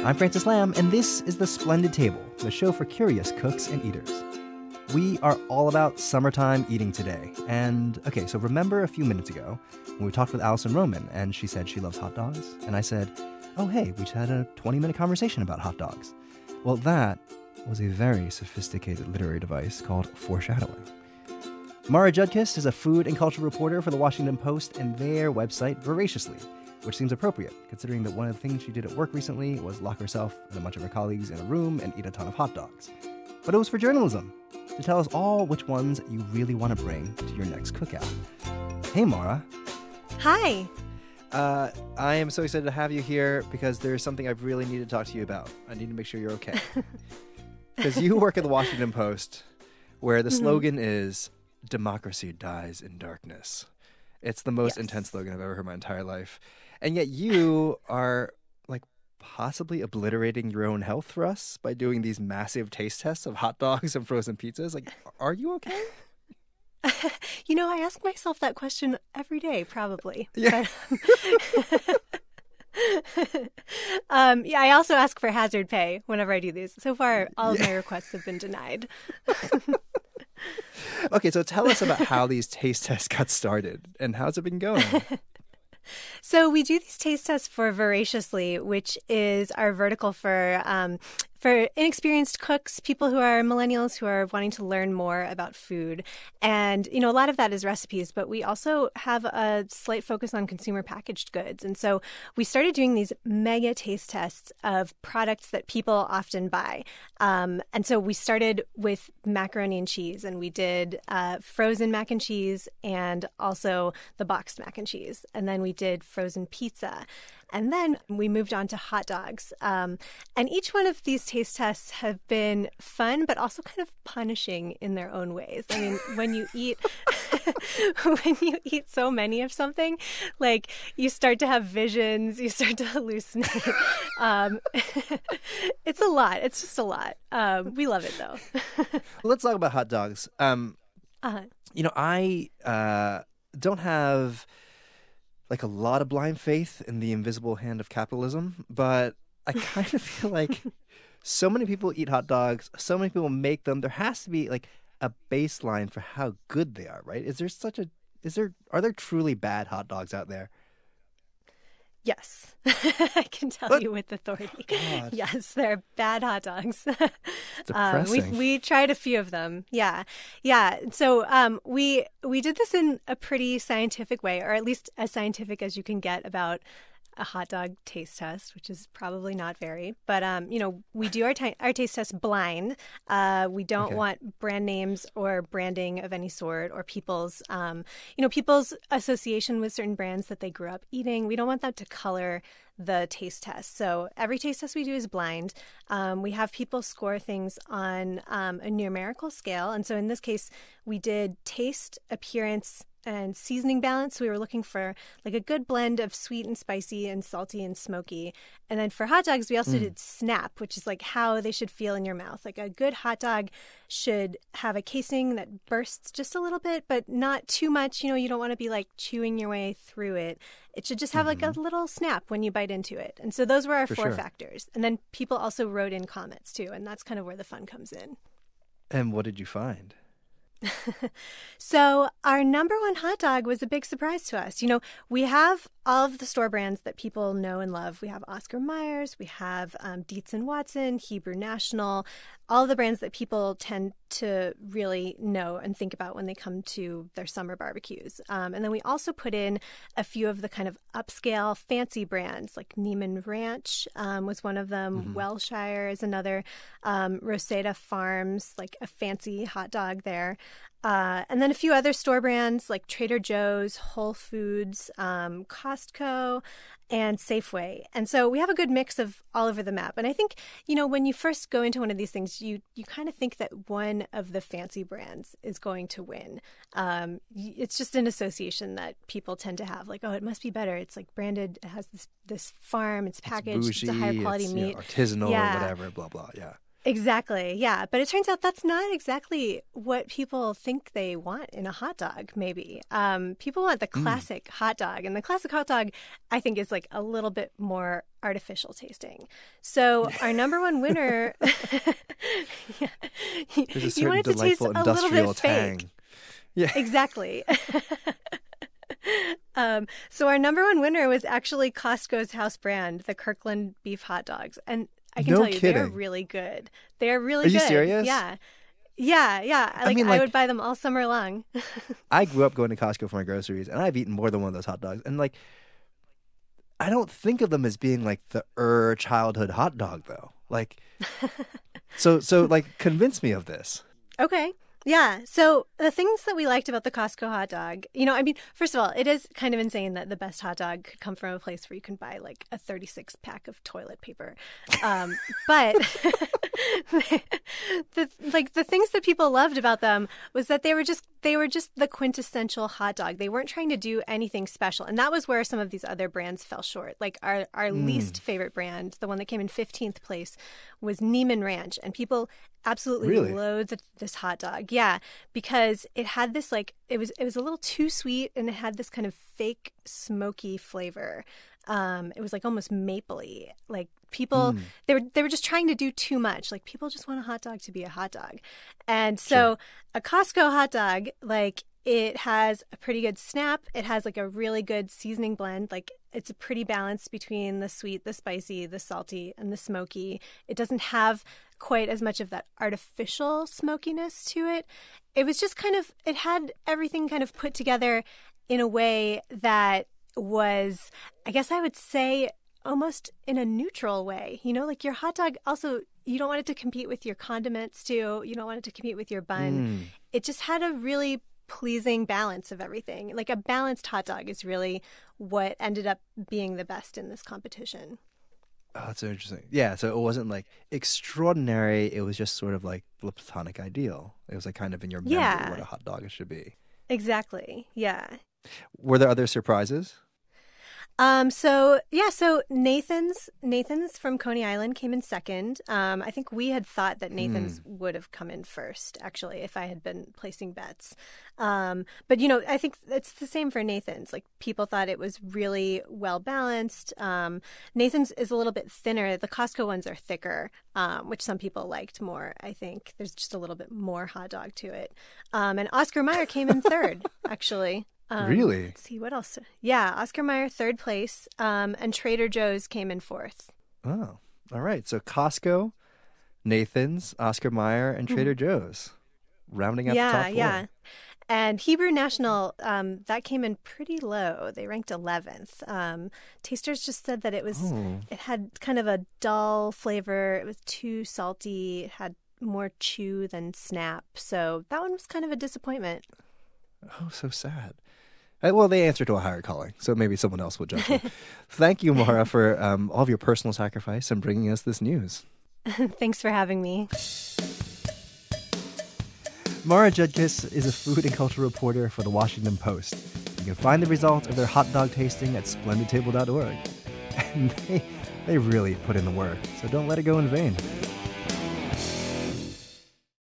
I'm Francis Lamb, and this is The Splendid Table, the show for curious cooks and eaters. We are all about summertime eating today. And, okay, so remember a few minutes ago when we talked with Alison Roman, and she said she loves hot dogs? And I said, oh, hey, we just had a 20-minute conversation about hot dogs. Well, that was a very sophisticated literary device called foreshadowing. Mara Judkis is a food and culture reporter for The Washington Post and their website, Voraciously, which seems appropriate, considering that one of the things she did at work recently was lock herself and a bunch of her colleagues in a room and eat a ton of hot dogs. But it was for journalism, to tell us all which ones you really want to bring to your next cookout. Hey, Mara. Hi. I am so excited to have you here because there's something I really need to talk to you about. I need to make sure you're okay. Because you work at The Washington Post, where the slogan is, democracy dies in darkness. It's the most intense slogan I've ever heard in my entire life. And yet you are, like, possibly obliterating your own health for us by doing these massive taste tests of hot dogs and frozen pizzas. Like, are you okay? You know, I ask myself that question every day, probably. Yeah. Yeah, I also ask for hazard pay whenever I do these. So far, all of my requests have been denied. Okay, so tell us about how these taste tests got started and how's it been going? So we do these taste tests for Voraciously, which is our vertical for inexperienced cooks, people who are millennials who are wanting to learn more about food. And, you know, a lot of that is recipes, but we also have a slight focus on consumer packaged goods. And so we started doing these mega taste tests of products that people often buy. And so we started with macaroni and cheese, and we did frozen mac and cheese and also the boxed mac and cheese. And then we did frozen pizza. And then we moved on to hot dogs. And each one of these taste tests have been fun, but also kind of punishing in their own ways. I mean, when you eat so many of something, like you start to have visions, you start to hallucinate. It's a lot. It's just a lot. We love it, though. Well, let's talk about hot dogs. You know, I don't have like a lot of blind faith in the invisible hand of capitalism, but I kind of feel like so many people eat hot dogs, so many people make them. There has to be like a baseline for how good they are, right? Are there truly bad hot dogs out there? Yes, I can tell you with authority. God. Yes, they're bad hot dogs. Depressing. We tried a few of them. Yeah. So we did this in a pretty scientific way, or at least as scientific as you can get about a hot dog taste test, which is probably not very. But, you know, we do our taste test blind. We don't want brand names or branding of any sort or people's association with certain brands that they grew up eating. We don't want that to color the taste test. So every taste test we do is blind. We have people score things on a numerical scale. And so in this case, we did taste, appearance, and seasoning balance. We were looking for like a good blend of sweet and spicy and salty and smoky. And then for hot dogs, we also did snap, which is like how they should feel in your mouth. Like a good hot dog should have a casing that bursts just a little bit, but not too much. You know, you don't want to be like chewing your way through it. It should just have like a little snap when you bite into it. And so those were our four factors. And then people also wrote in comments too. And that's kind of where the fun comes in. And what did you find? So our number one hot dog was a big surprise to us. You know, we have all of the store brands that people know and love. We have Oscar Myers, we have Dietz and Watson, Hebrew National, all of the brands that people tend to really know and think about when they come to their summer barbecues. And then we also put in a few of the kind of upscale fancy brands, like Neiman Ranch was one of them. Welshire is another. Rosetta Farms, like a fancy hot dog there. And then a few other store brands like Trader Joe's, Whole Foods, Costco, and Safeway. And so we have a good mix of all over the map. And I think, you know, when you first go into one of these things, you kind of think that one of the fancy brands is going to win. It's just an association that people tend to have. Like, oh, it must be better. It's like branded. It has this farm. It's packaged. It's a higher quality meat. Artisanal or whatever, blah, blah. Yeah. Exactly. Yeah. But it turns out that's not exactly what people think they want in a hot dog, maybe. People want the classic hot dog. And the classic hot dog, I think, is like a little bit more artificial tasting. So our number one winner, yeah, There's a you certain want it to taste delightful a little industrial bit tang. fake. Yeah. Exactly. So our number one winner was actually Costco's house brand, the Kirkland beef hot dogs. And I can No tell you, they're kidding. really good. They're really Are good. you serious? Yeah. Yeah. I mean, I would buy them all summer long. I grew up going to Costco for my groceries, and I've eaten more than one of those hot dogs. And like, I don't think of them as being like the childhood hot dog though. Like, so like, convince me of this. Okay. Yeah. So the things that we liked about the Costco hot dog, I mean, first of all, it is kind of insane that the best hot dog could come from a place where you can buy like a 36 pack of toilet paper. But the things that people loved about them was that they were just the quintessential hot dog. They weren't trying to do anything special. And that was where some of these other brands fell short. Like our least favorite brand, the one that came in 15th place, was Neiman Ranch. And people absolutely Really? loathed this hot dog. Yeah, because it had this it was a little too sweet, and it had this kind of fake smoky flavor. It was like almost mapley. Like people, they were just trying to do too much. Like people just want a hot dog to be a hot dog, and so a Costco hot dog, like it has a pretty good snap. It has like a really good seasoning blend. Like it's a pretty balance between the sweet, the spicy, the salty, and the smoky. It doesn't have quite as much of that artificial smokiness to it. It was just it had everything kind of put together in a way that was, I guess I would say, almost in a neutral way. Like your hot dog also, you don't want it to compete with your condiments too. You don't want it to compete with your bun. It just had a really pleasing balance of everything. Like a balanced hot dog is really what ended up being the best in this competition. Oh, that's so interesting. Yeah, so it wasn't like extraordinary. It was just sort of like the platonic ideal. It was like kind of in your memory what a hot dog should be. Exactly. Yeah. Were there other surprises? So Nathan's from Coney Island came in second. I think we had thought that Nathan's would have come in first, actually, if I had been placing bets. But I think it's the same for Nathan's. Like people thought it was really well balanced. Nathan's is a little bit thinner. The Costco ones are thicker, which some people liked more. I think there's just a little bit more hot dog to it. And Oscar Mayer came in third, actually. Really? Let's see, what else? Yeah, Oscar Mayer, third place, and Trader Joe's came in fourth. Oh, all right. So Costco, Nathan's, Oscar Mayer, and Trader Joe's, rounding out the top four. Yeah. And Hebrew National, that came in pretty low. They ranked 11th. Tasters just said that it had kind of a dull flavor. It was too salty. It had more chew than snap. So that one was kind of a disappointment. Oh, so sad. Well, they answer to a higher calling, so maybe someone else will judge them. Thank you, Mara, for all of your personal sacrifice and bringing us this news. Thanks for having me. Mara Judkis is a food and culture reporter for The Washington Post. You can find the results of their hot dog tasting at splendidtable.org. And they really put in the work, so don't let it go in vain.